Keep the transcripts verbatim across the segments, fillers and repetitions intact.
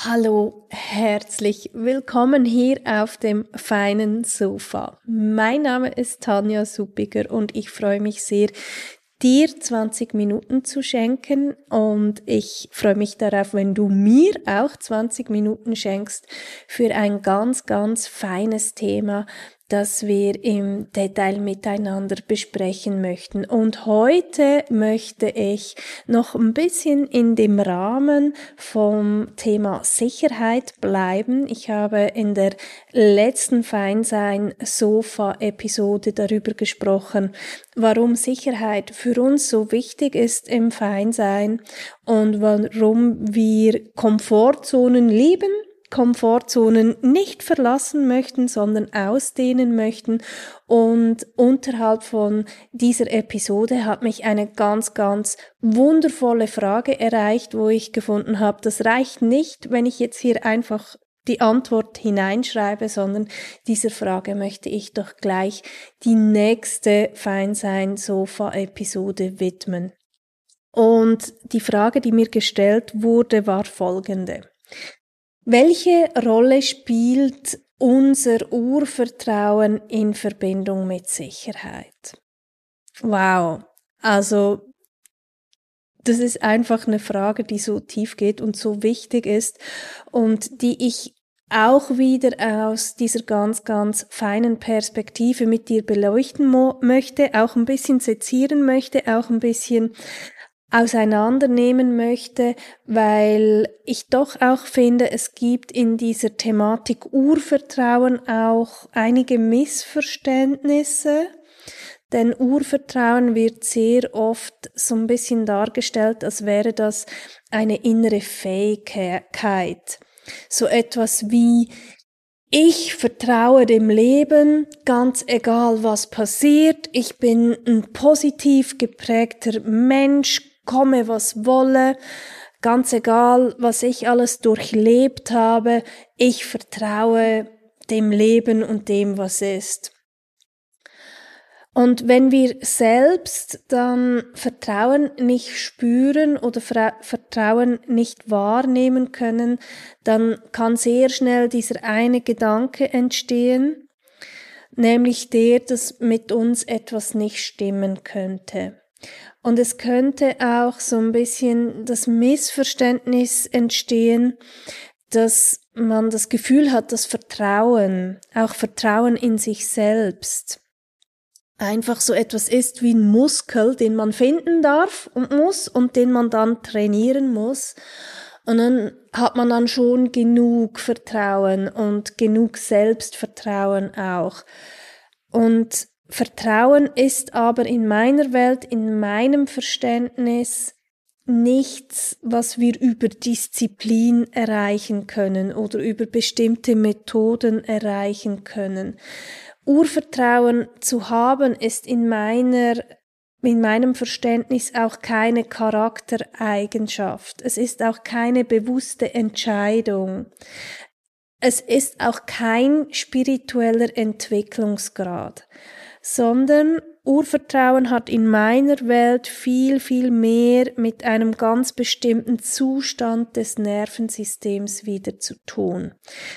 Hallo, herzlich willkommen hier auf dem feinen Sofa. Mein Name ist Tanja Suppiger und ich freue mich sehr, dir zwanzig Minuten zu schenken, und ich freue mich darauf, wenn du mir auch zwanzig Minuten schenkst für ein ganz, ganz feines Thema, das wir im Detail miteinander besprechen möchten. Und heute möchte ich noch ein bisschen in dem Rahmen vom Thema Sicherheit bleiben. Ich habe in der letzten Feinsein-Sofa-Episode darüber gesprochen, warum Sicherheit für uns so wichtig ist im Feinsein und warum wir Komfortzonen lieben, Komfortzonen nicht verlassen möchten, sondern ausdehnen möchten. Und unterhalb von dieser Episode hat mich eine ganz, ganz wundervolle Frage erreicht, wo ich gefunden habe, das reicht nicht, wenn ich jetzt hier einfach die Antwort hineinschreibe, sondern dieser Frage möchte ich doch gleich die nächste Feinsein-Sofa-Episode widmen. Und die Frage, die mir gestellt wurde, war folgende: Welche Rolle spielt unser Urvertrauen in Verbindung mit Sicherheit? Wow, also das ist einfach eine Frage, die so tief geht und so wichtig ist und die ich auch wieder aus dieser ganz, ganz feinen Perspektive mit dir beleuchten mo- möchte, auch ein bisschen sezieren möchte, auch ein bisschen auseinandernehmen möchte, weil ich doch auch finde, es gibt in dieser Thematik Urvertrauen auch einige Missverständnisse, denn Urvertrauen wird sehr oft so ein bisschen dargestellt, als wäre das eine innere Fähigkeit, so etwas wie: Ich vertraue dem Leben, ganz egal was passiert, ich bin ein positiv geprägter Mensch, komme was wolle, ganz egal was ich alles durchlebt habe, ich vertraue dem Leben und dem, was ist. Und wenn wir selbst dann Vertrauen nicht spüren oder Vertrauen nicht wahrnehmen können, dann kann sehr schnell dieser eine Gedanke entstehen, nämlich der, dass mit uns etwas nicht stimmen könnte. Und es könnte auch so ein bisschen das Missverständnis entstehen, dass man das Gefühl hat, dass Vertrauen, auch Vertrauen in sich selbst, einfach so etwas ist wie ein Muskel, den man finden darf und muss und den man dann trainieren muss. Und dann hat man dann schon genug Vertrauen und genug Selbstvertrauen auch. Und Vertrauen ist aber in meiner Welt, in meinem Verständnis nichts, was wir über Disziplin erreichen können oder über bestimmte Methoden erreichen können. Urvertrauen zu haben ist in meiner, in meinem Verständnis auch keine Charaktereigenschaft. Es ist auch keine bewusste Entscheidung. Es ist auch kein spiritueller Entwicklungsgrad, sondern Urvertrauen hat in meiner Welt viel, viel mehr mit einem ganz bestimmten Zustand des Nervensystems wieder zu tun.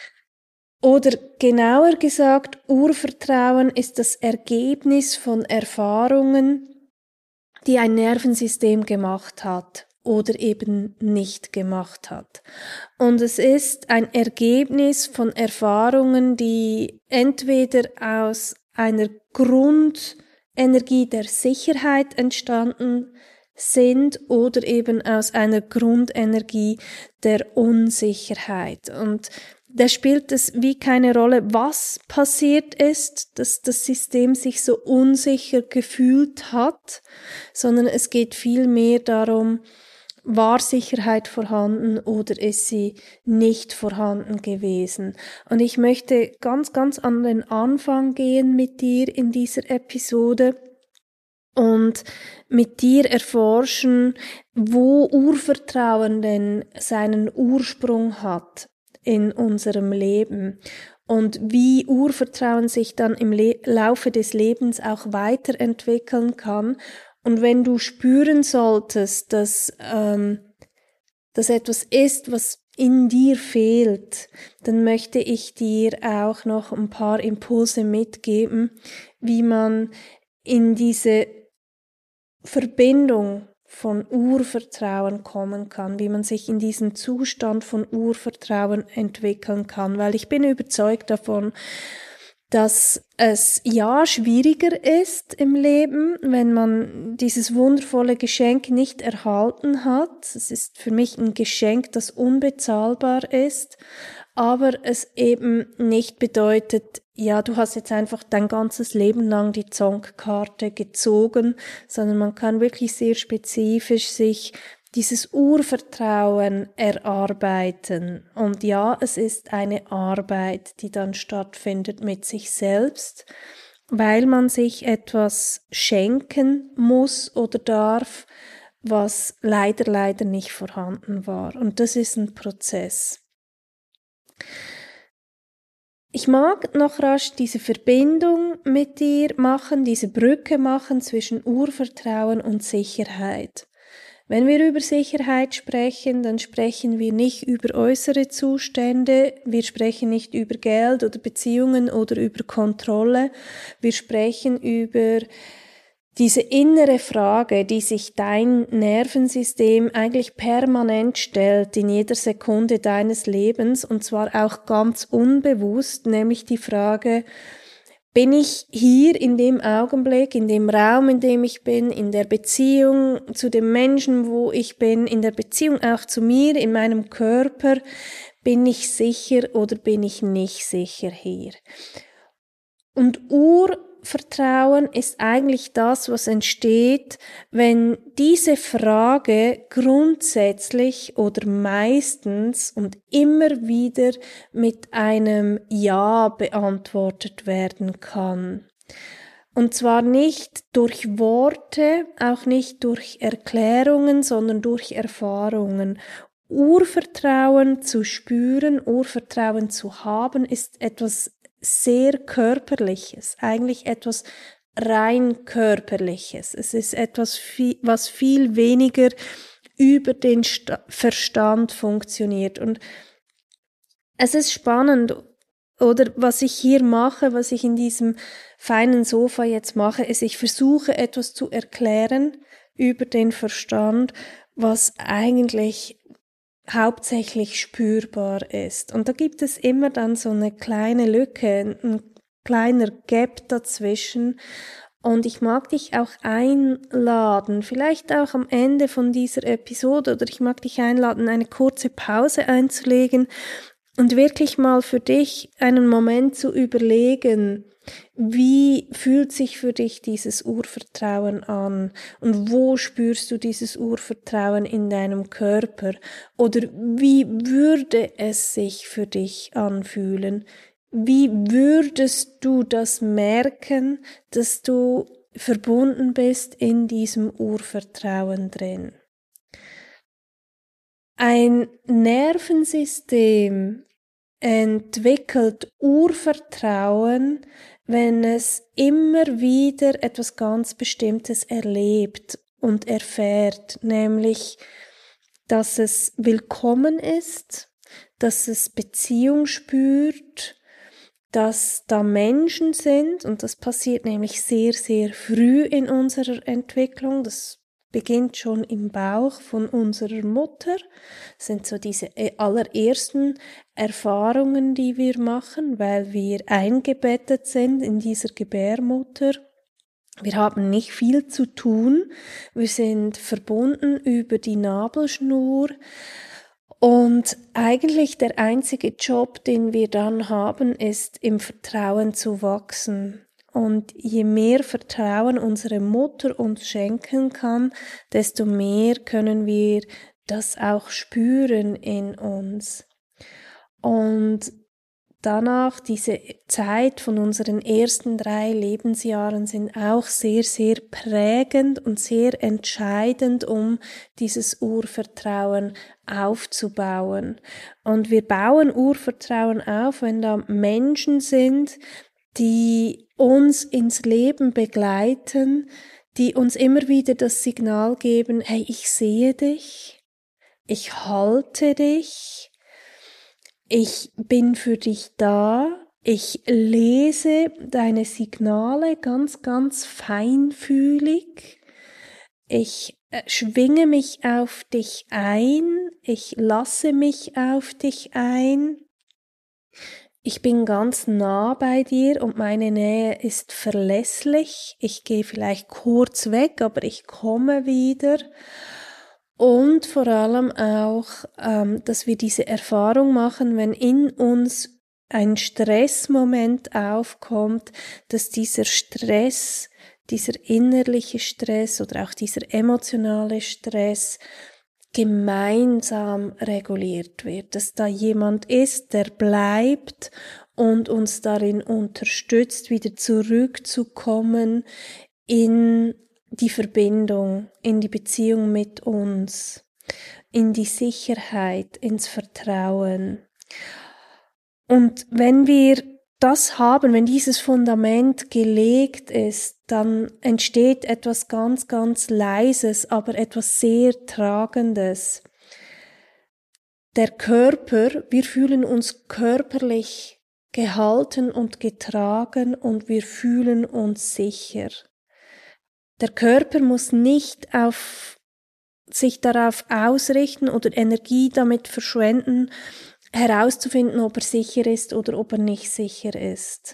Oder genauer gesagt, Urvertrauen ist das Ergebnis von Erfahrungen, die ein Nervensystem gemacht hat oder eben nicht gemacht hat. Und es ist ein Ergebnis von Erfahrungen, die entweder aus einer Grundenergie der Sicherheit entstanden sind oder eben aus einer Grundenergie der Unsicherheit. Und da spielt es wie keine Rolle, was passiert ist, dass das System sich so unsicher gefühlt hat, sondern es geht vielmehr darum, war Sicherheit vorhanden oder ist sie nicht vorhanden gewesen? Und ich möchte ganz, ganz an den Anfang gehen mit dir in dieser Episode und mit dir erforschen, wo Urvertrauen denn seinen Ursprung hat in unserem Leben und wie Urvertrauen sich dann im Le- Laufe des Lebens auch weiterentwickeln kann. Und wenn du spüren solltest, dass ähm, das etwas ist, was in dir fehlt, dann möchte ich dir auch noch ein paar Impulse mitgeben, wie man in diese Verbindung von Urvertrauen kommen kann, wie man sich in diesen Zustand von Urvertrauen entwickeln kann, weil ich bin überzeugt davon, dass es ja schwieriger ist im Leben, wenn man dieses wundervolle Geschenk nicht erhalten hat. Es ist für mich ein Geschenk, das unbezahlbar ist, aber es eben nicht bedeutet, ja, du hast jetzt einfach dein ganzes Leben lang die Zonk-Karte gezogen, sondern man kann wirklich sehr spezifisch sich dieses Urvertrauen erarbeiten. Und ja, es ist eine Arbeit, die dann stattfindet mit sich selbst, weil man sich etwas schenken muss oder darf, was leider, leider nicht vorhanden war. Und das ist ein Prozess. Ich mag noch rasch diese Verbindung mit dir machen, diese Brücke machen zwischen Urvertrauen und Sicherheit. Wenn wir über Sicherheit sprechen, dann sprechen wir nicht über äußere Zustände, wir sprechen nicht über Geld oder Beziehungen oder über Kontrolle, wir sprechen über diese innere Frage, die sich dein Nervensystem eigentlich permanent stellt in jeder Sekunde deines Lebens, und zwar auch ganz unbewusst, nämlich die Frage: Bin ich hier in dem Augenblick, in dem Raum, in dem ich bin, in der Beziehung zu dem Menschen, wo ich bin, in der Beziehung auch zu mir, in meinem Körper, bin ich sicher oder bin ich nicht sicher hier? Und Urvertrauen ist eigentlich das, was entsteht, wenn diese Frage grundsätzlich oder meistens und immer wieder mit einem Ja beantwortet werden kann. Und zwar nicht durch Worte, auch nicht durch Erklärungen, sondern durch Erfahrungen. Urvertrauen zu spüren, Urvertrauen zu haben, ist etwas sehr Körperliches, eigentlich etwas rein Körperliches. Es ist etwas, viel, was viel weniger über den Sta- Verstand funktioniert. Und es ist spannend, oder was ich hier mache, was ich in diesem feinen Sofa jetzt mache, ist, ich versuche etwas zu erklären über den Verstand, was eigentlich hauptsächlich spürbar ist. Und da gibt es immer dann so eine kleine Lücke, ein kleiner Gap dazwischen. Und ich mag dich auch einladen, vielleicht auch am Ende von dieser Episode, oder ich mag dich einladen, eine kurze Pause einzulegen und wirklich mal für dich einen Moment zu überlegen, wie fühlt sich für dich dieses Urvertrauen an und wo spürst du dieses Urvertrauen in deinem Körper oder wie würde es sich für dich anfühlen? Wie würdest du das merken, dass du verbunden bist in diesem Urvertrauen drin? Ein Nervensystem entwickelt Urvertrauen, wenn es immer wieder etwas ganz Bestimmtes erlebt und erfährt, nämlich, dass es willkommen ist, dass es Beziehung spürt, dass da Menschen sind, und das passiert nämlich sehr, sehr früh in unserer Entwicklung, das beginnt schon im Bauch von unserer Mutter, das sind so diese allerersten Erfahrungen, die wir machen, weil wir eingebettet sind in dieser Gebärmutter. Wir haben nicht viel zu tun, wir sind verbunden über die Nabelschnur und eigentlich der einzige Job, den wir dann haben, ist im Vertrauen zu wachsen. Und je mehr Vertrauen unsere Mutter uns schenken kann, desto mehr können wir das auch spüren in uns. Und danach, diese Zeit von unseren ersten drei Lebensjahren sind auch sehr, sehr prägend und sehr entscheidend, um dieses Urvertrauen aufzubauen. Und wir bauen Urvertrauen auf, wenn da Menschen sind, die uns ins Leben begleiten, die uns immer wieder das Signal geben, hey, ich sehe dich, ich halte dich, ich bin für dich da, ich lese deine Signale ganz, ganz feinfühlig, ich äh, schwinge mich auf dich ein, ich lasse mich auf dich ein, ich bin ganz nah bei dir und meine Nähe ist verlässlich, ich gehe vielleicht kurz weg, aber ich komme wieder. Und vor allem auch, ähm, dass wir diese Erfahrung machen, wenn in uns ein Stressmoment aufkommt, dass dieser Stress, dieser innerliche Stress oder auch dieser emotionale Stress gemeinsam reguliert wird, dass da jemand ist, der bleibt und uns darin unterstützt, wieder zurückzukommen in die Verbindung, in die Beziehung mit uns, in die Sicherheit, ins Vertrauen. Und wenn wir das haben, wenn dieses Fundament gelegt ist, dann entsteht etwas ganz, ganz Leises, aber etwas sehr Tragendes. Der Körper, wir fühlen uns körperlich gehalten und getragen und wir fühlen uns sicher. Der Körper muss nicht auf, sich darauf ausrichten oder Energie damit verschwenden, herauszufinden, ob er sicher ist oder ob er nicht sicher ist.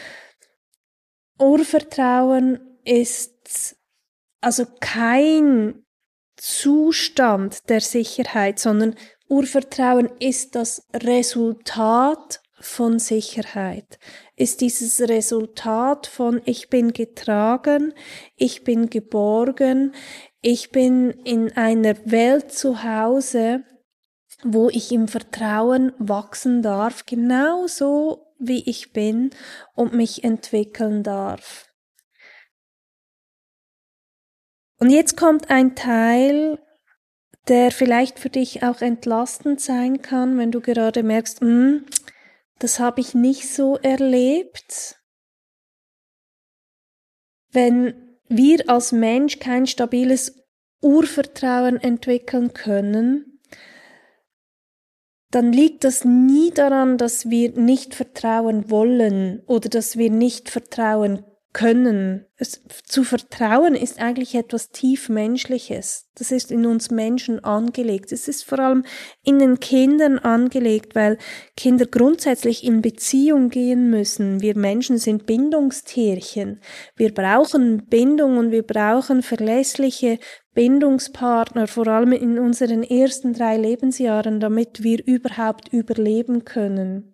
Urvertrauen ist also kein Zustand der Sicherheit, sondern Urvertrauen ist das Resultat von Sicherheit, ist dieses Resultat von ich bin getragen, ich bin geborgen, ich bin in einer Welt zu Hause, wo ich im Vertrauen wachsen darf, genauso wie ich bin und mich entwickeln darf. Und jetzt kommt ein Teil, der vielleicht für dich auch entlastend sein kann, wenn du gerade merkst, hm, das habe ich nicht so erlebt. Wenn wir als Mensch kein stabiles Urvertrauen entwickeln können, dann liegt das nie daran, dass wir nicht vertrauen wollen oder dass wir nicht vertrauen können. Es, zu vertrauen ist eigentlich etwas tief Menschliches. Das ist in uns Menschen angelegt. Es ist vor allem in den Kindern angelegt, weil Kinder grundsätzlich in Beziehung gehen müssen. Wir Menschen sind Bindungstierchen. Wir brauchen Bindung und wir brauchen verlässliche Bindungspartner, vor allem in unseren ersten drei Lebensjahren, damit wir überhaupt überleben können.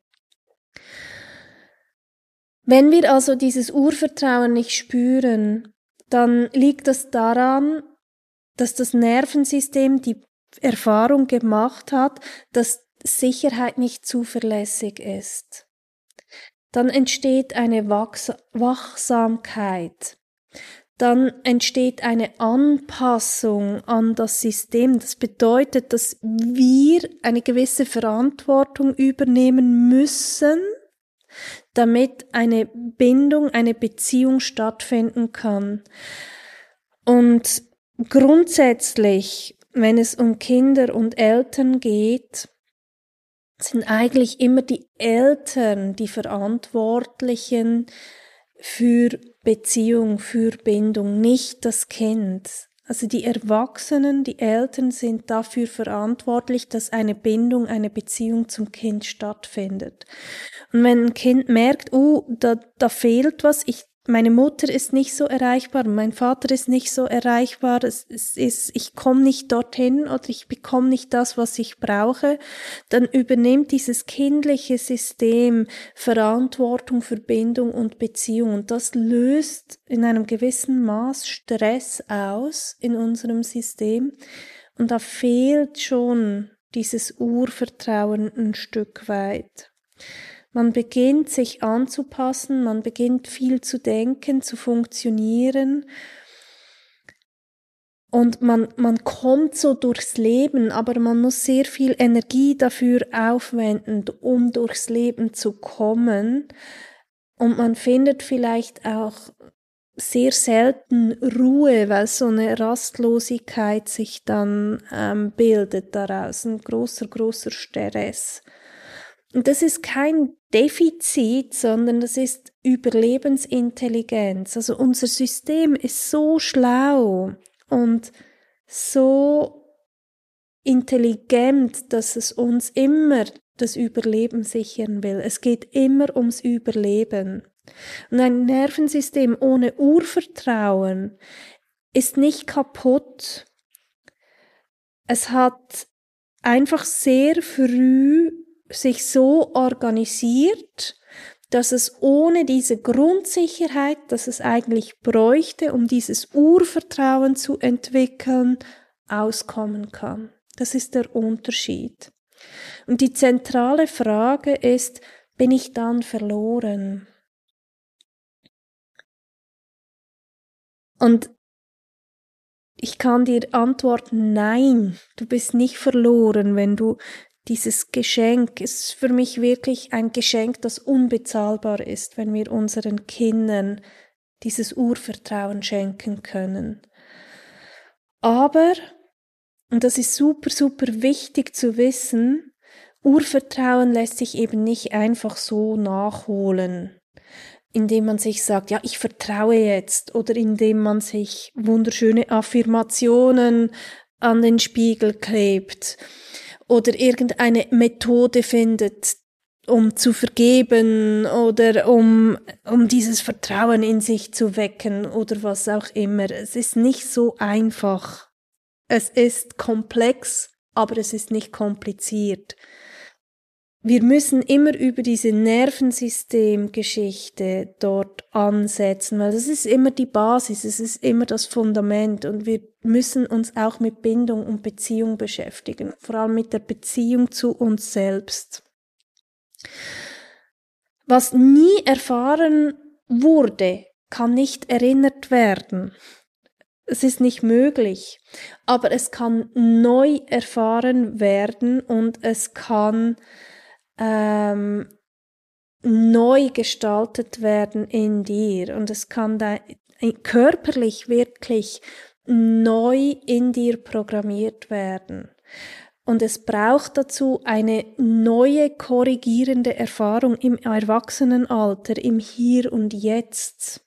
Wenn wir also dieses Urvertrauen nicht spüren, dann liegt das daran, dass das Nervensystem die Erfahrung gemacht hat, dass Sicherheit nicht zuverlässig ist. Dann entsteht eine Wachs- Wachsamkeit. Dann entsteht eine Anpassung an das System. Das bedeutet, dass wir eine gewisse Verantwortung übernehmen müssen, damit eine Bindung, eine Beziehung stattfinden kann. Und grundsätzlich, wenn es um Kinder und Eltern geht, sind eigentlich immer die Eltern die Verantwortlichen für Beziehung, für Bindung, nicht das Kind. Also die Erwachsenen, die Eltern sind dafür verantwortlich, dass eine Bindung, eine Beziehung zum Kind stattfindet. Und wenn ein Kind merkt, oh, da, da fehlt was, ich, meine Mutter ist nicht so erreichbar, mein Vater ist nicht so erreichbar, es, es ist, ich komme nicht dorthin oder ich bekomme nicht das, was ich brauche, dann übernimmt dieses kindliche System Verantwortung für Bindung und Beziehung. Und das löst in einem gewissen Maß Stress aus in unserem System. Und da fehlt schon dieses Urvertrauen ein Stück weit. Man beginnt sich anzupassen, man beginnt viel zu denken, zu funktionieren und man, man kommt so durchs Leben, aber man muss sehr viel Energie dafür aufwenden, um durchs Leben zu kommen und man findet vielleicht auch sehr selten Ruhe, weil so eine Rastlosigkeit sich dann ähm, bildet daraus, ein großer, großer Stress. Und das ist kein Defizit, sondern das ist Überlebensintelligenz. Also unser System ist so schlau und so intelligent, dass es uns immer das Überleben sichern will. Es geht immer ums Überleben. Und ein Nervensystem ohne Urvertrauen ist nicht kaputt. Es hat einfach sehr früh sich so organisiert, dass es ohne diese Grundsicherheit, dass es eigentlich bräuchte, um dieses Urvertrauen zu entwickeln, auskommen kann. Das ist der Unterschied. Und die zentrale Frage ist, bin ich dann verloren? Und ich kann dir antworten, nein, du bist nicht verloren, wenn du dieses Geschenk, es ist für mich wirklich ein Geschenk, das unbezahlbar ist, wenn wir unseren Kindern dieses Urvertrauen schenken können. Aber, und das ist super, super wichtig zu wissen, Urvertrauen lässt sich eben nicht einfach so nachholen, indem man sich sagt, ja, ich vertraue jetzt, oder indem man sich wunderschöne Affirmationen an den Spiegel klebt oder irgendeine Methode findet, um zu vergeben oder um, um dieses Vertrauen in sich zu wecken oder was auch immer. Es ist nicht so einfach. Es ist komplex, aber es ist nicht kompliziert. Wir müssen immer über diese Nervensystemgeschichte dort ansetzen, weil das ist immer die Basis, es ist immer das Fundament und wir müssen uns auch mit Bindung und Beziehung beschäftigen, vor allem mit der Beziehung zu uns selbst. Was nie erfahren wurde, kann nicht erinnert werden. Es ist nicht möglich, aber es kann neu erfahren werden und es kann ähm, neu gestaltet werden in dir und es kann da körperlich wirklich neu in dir programmiert werden. Und es braucht dazu eine neue korrigierende Erfahrung im Erwachsenenalter, im Hier und Jetzt.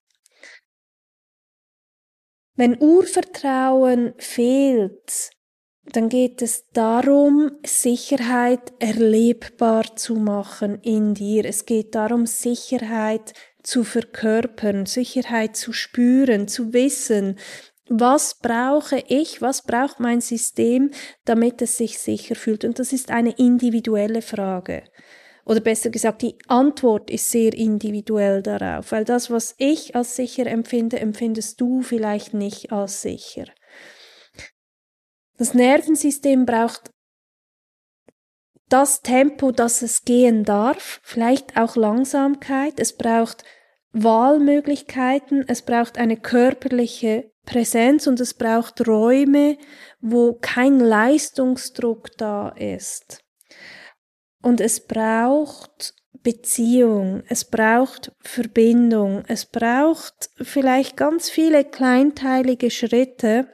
Wenn Urvertrauen fehlt, dann geht es darum, Sicherheit erlebbar zu machen in dir. Es geht darum, Sicherheit zu verkörpern, Sicherheit zu spüren, zu wissen, was brauche ich, was braucht mein System, damit es sich sicher fühlt. Und das ist eine individuelle Frage. Oder besser gesagt, die Antwort ist sehr individuell darauf, weil das, was ich als sicher empfinde, empfindest du vielleicht nicht als sicher. Das Nervensystem braucht das Tempo, das es gehen darf, vielleicht auch Langsamkeit, es braucht Wahlmöglichkeiten, es braucht eine körperliche Präsenz und es braucht Räume, wo kein Leistungsdruck da ist. Und es braucht Beziehung, es braucht Verbindung, es braucht vielleicht ganz viele kleinteilige Schritte,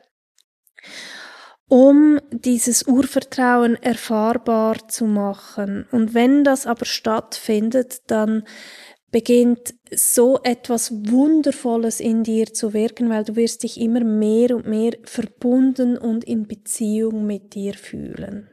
um dieses Urvertrauen erfahrbar zu machen. Und wenn das aber stattfindet, dann beginnt so etwas Wundervolles in dir zu wirken, weil du wirst dich immer mehr und mehr verbunden und in Beziehung mit dir fühlen.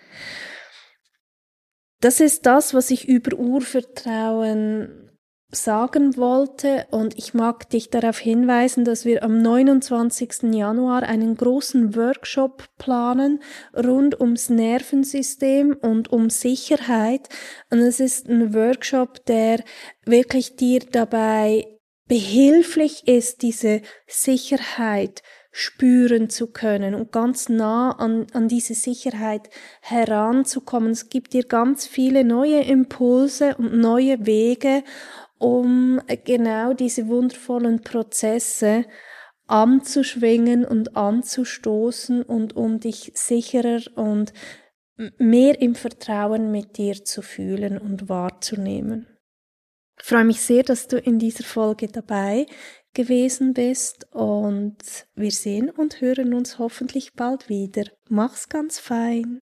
Das ist das, was ich über Urvertrauen sagen wollte und ich mag dich darauf hinweisen, dass wir am neunundzwanzigsten Januar einen großen Workshop planen rund ums Nervensystem und um Sicherheit und es ist ein Workshop, der wirklich dir dabei behilflich ist, diese Sicherheit spüren zu können und ganz nah an, an diese Sicherheit heranzukommen. Es gibt dir ganz viele neue Impulse und neue Wege, um genau diese wundervollen Prozesse anzuschwingen und anzustoßen und um dich sicherer und mehr im Vertrauen mit dir zu fühlen und wahrzunehmen. Ich freue mich sehr, dass du in dieser Folge dabei gewesen bist und wir sehen und hören uns hoffentlich bald wieder. Mach's ganz fein.